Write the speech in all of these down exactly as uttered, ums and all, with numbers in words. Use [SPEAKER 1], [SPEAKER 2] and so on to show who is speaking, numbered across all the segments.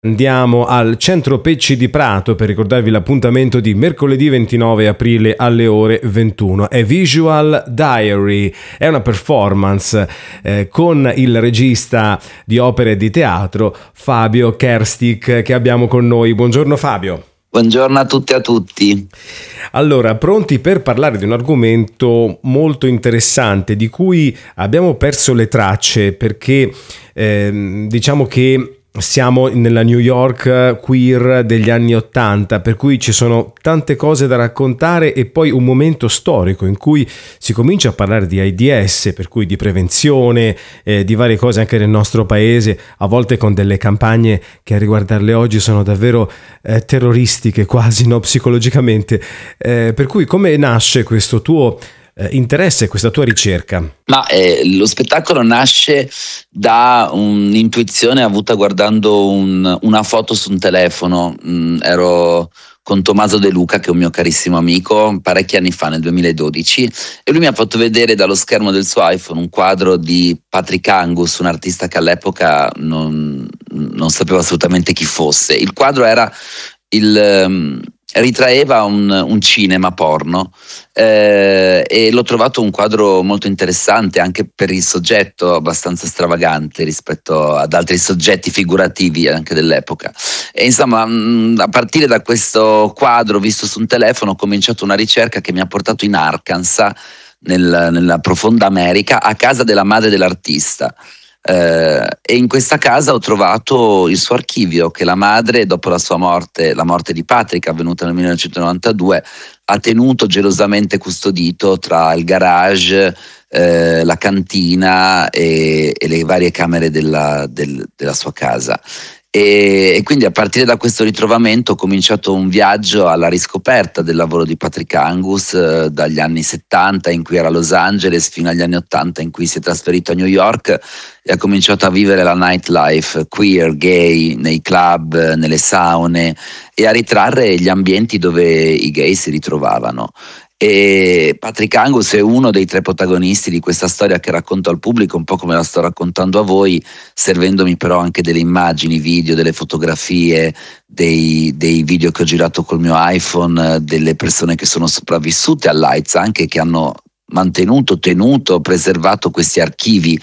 [SPEAKER 1] Andiamo al Centro Pecci di Prato per ricordarvi l'appuntamento di mercoledì ventinove aprile alle ore ventuno. È Visual Diary, è una performance eh, con il regista di opere di teatro Fabio Kerstik che abbiamo con noi. Buongiorno Fabio.
[SPEAKER 2] Buongiorno a tutti e a tutti.
[SPEAKER 1] Allora, pronti per parlare di un argomento molto interessante di cui abbiamo perso le tracce perché eh, diciamo che siamo nella New York queer degli anni ottanta, per cui ci sono tante cose da raccontare e poi un momento storico in cui si comincia a parlare di AIDS, per cui di prevenzione, eh, di varie cose anche nel nostro paese, a volte con delle campagne che a riguardarle oggi sono davvero eh, terroristiche quasi, no, psicologicamente. Eh, per cui come nasce questo tuo eh, interesse, questa tua ricerca?
[SPEAKER 2] Ma eh, lo spettacolo nasce da un'intuizione avuta guardando un, una foto su un telefono. Mm, ero con Tommaso De Luca, che è un mio carissimo amico, parecchi anni fa, nel duemiladodici, e lui mi ha fatto vedere dallo schermo del suo iPhone un quadro di Patrick Angus, un artista che all'epoca non, non sapevo assolutamente chi fosse. Il quadro era il... Um, ritraeva un, un cinema porno eh, e l'ho trovato un quadro molto interessante anche per il soggetto, abbastanza stravagante rispetto ad altri soggetti figurativi anche dell'epoca. E insomma, mh, a partire da questo quadro visto su un telefono ho cominciato una ricerca che mi ha portato in Arkansas, nel, nella profonda America, a casa della madre dell'artista. Uh, e in questa casa ho trovato il suo archivio che la madre, dopo la sua morte, la morte di Patrick avvenuta nel millenovecentonovantadue, ha tenuto gelosamente custodito tra il garage, eh, la cantina e, e le varie camere della, del, della sua casa. E, e quindi a partire da questo ritrovamento ho cominciato un viaggio alla riscoperta del lavoro di Patrick Angus eh, dagli anni settanta, in cui era a Los Angeles, fino agli anni ottanta, in cui si è trasferito a New York e ha cominciato a vivere la nightlife queer, gay, nei club, nelle saune, e a ritrarre gli ambienti dove i gay si ritrovavano. E Patrick Angus è uno dei tre protagonisti di questa storia che racconto al pubblico, un po' come la sto raccontando a voi, servendomi però anche delle immagini, video, delle fotografie, dei, dei video che ho girato col mio iPhone, delle persone che sono sopravvissute all'AIDS, anche che hanno mantenuto, tenuto, preservato questi archivi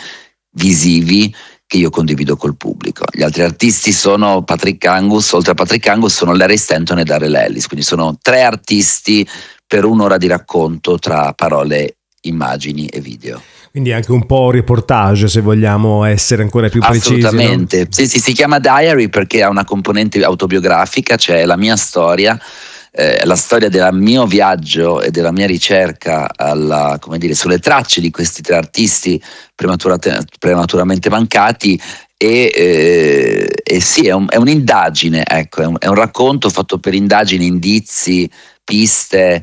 [SPEAKER 2] visivi che io condivido col pubblico. Gli altri artisti sono Patrick Angus, oltre a Patrick Angus sono Larry Stanton e Darrell Ellis, quindi sono tre artisti per un'ora di racconto tra parole, immagini e video.
[SPEAKER 1] Quindi anche un po' reportage, se vogliamo essere ancora più precisi.
[SPEAKER 2] Assolutamente, no? Sì, sì, si chiama Diary perché ha una componente autobiografica, cioè la mia storia, eh, la storia del mio viaggio e della mia ricerca alla, come dire, sulle tracce di questi tre artisti prematuramente mancati. E, eh, e sì, è, un, è un'indagine, ecco, è un, è un racconto fatto per indagini, indizi, piste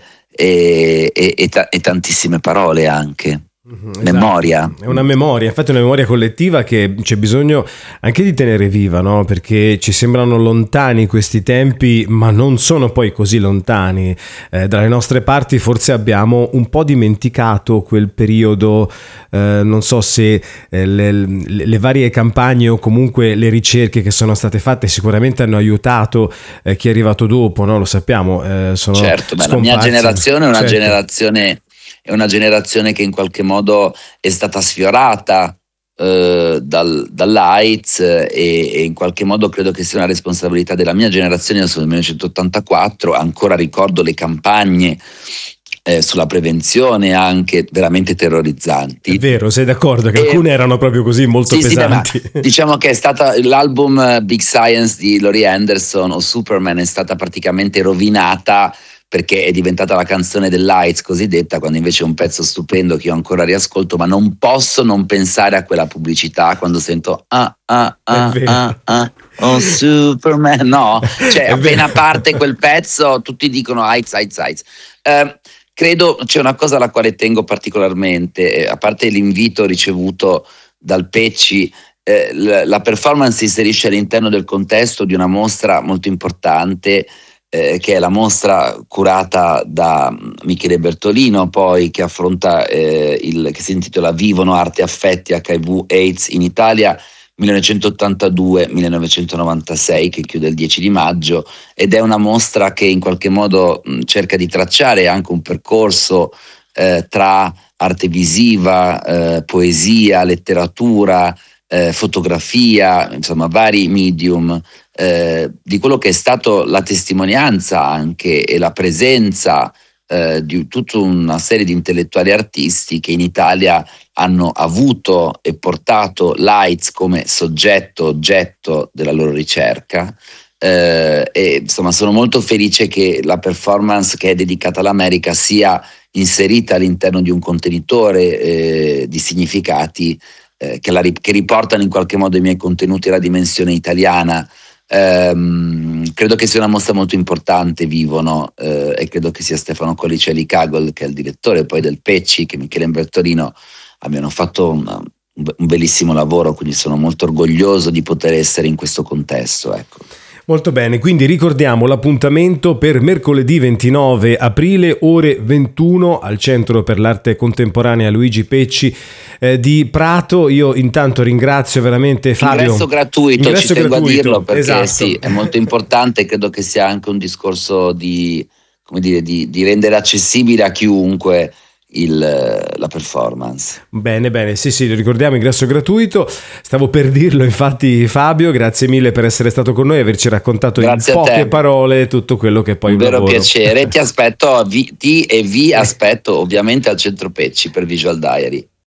[SPEAKER 2] e, e, e, ta- e tantissime parole anche. Esatto. Memoria.
[SPEAKER 1] È una memoria, infatti è una memoria collettiva che c'è bisogno anche di tenere viva, no? Perché ci sembrano lontani questi tempi, ma non sono poi così lontani. Eh, dalle nostre parti forse abbiamo un po' dimenticato quel periodo, eh, non so se eh, le, le, le varie campagne o comunque le ricerche che sono state fatte sicuramente hanno aiutato eh, chi è arrivato dopo, no? Lo sappiamo. Eh, sono
[SPEAKER 2] certo, beh, la mia generazione è una certo. generazione... È una generazione che in qualche modo è stata sfiorata eh, dal, dall'AIDS e, e in qualche modo credo che sia una responsabilità della mia generazione. Io sono del millenovecentottantaquattro, ancora ricordo le campagne eh, sulla prevenzione anche veramente terrorizzanti.
[SPEAKER 1] È vero, sei d'accordo che e, alcune erano proprio così molto sì, pesanti?
[SPEAKER 2] Sì, diciamo che è stata l'album Big Science di Laurie Anderson o Superman è stata praticamente rovinata perché è diventata la canzone dell'AIDS cosiddetta, quando invece è un pezzo stupendo che io ancora riascolto, ma non posso non pensare a quella pubblicità quando sento ah ah ah ah ah oh Superman, no, cioè appena parte quel pezzo tutti dicono AIDS, AIDS, AIDS. Eh, credo c'è una cosa alla quale tengo particolarmente, a parte l'invito ricevuto dal Pecci, eh, la performance si inserisce all'interno del contesto di una mostra molto importante, Eh, che è la mostra curata da Michele Bertolino, poi che affronta eh, il che si intitola Vivono arte, affetti, acca i vu, AIDS in Italia, millenovecentottantadue millenovecentonovantasei, che chiude il dieci di maggio, ed è una mostra che in qualche modo mh, cerca di tracciare anche un percorso eh, tra arte visiva, eh, poesia, letteratura, eh, fotografia, insomma vari medium, eh, di quello che è stato la testimonianza anche e la presenza eh, di tutta una serie di intellettuali artisti che in Italia hanno avuto e portato l'AIDS come soggetto, oggetto della loro ricerca. Eh, e insomma sono molto felice che la performance che è dedicata all'America sia inserita all'interno di un contenitore eh, di significati eh, che, la, che riportano in qualche modo i miei contenuti alla dimensione italiana. Um, credo che sia una mostra molto importante, Vivono, eh, e credo che sia Stefano Collicelli Cagol, che è il direttore, poi del Pecci, che Michele Bertolino abbiano fatto un, un bellissimo lavoro, quindi sono molto orgoglioso di poter essere in questo contesto, ecco.
[SPEAKER 1] Molto bene, quindi ricordiamo l'appuntamento per mercoledì ventinove aprile, ore ventuno, al Centro per l'Arte Contemporanea Luigi Pecci eh, di Prato. Io intanto ringrazio veramente Fabio.
[SPEAKER 2] Ingresso gratuito,
[SPEAKER 1] Ingresso
[SPEAKER 2] ci tengo
[SPEAKER 1] gratuito,
[SPEAKER 2] a dirlo, perché
[SPEAKER 1] esatto.
[SPEAKER 2] Sì, è molto importante, credo che sia anche un discorso di, come dire, di, di rendere accessibile a chiunque Il, la performance.
[SPEAKER 1] Bene, bene, sì, sì, ricordiamo, ingresso gratuito. Stavo per dirlo, infatti, Fabio, grazie mille per essere stato con noi e averci raccontato
[SPEAKER 2] grazie
[SPEAKER 1] in poche parole tutto quello che poi
[SPEAKER 2] un vero
[SPEAKER 1] lavoro.
[SPEAKER 2] piacere. Ti aspetto, vi, ti e vi aspetto ovviamente al Centro Pecci per Visual Diary.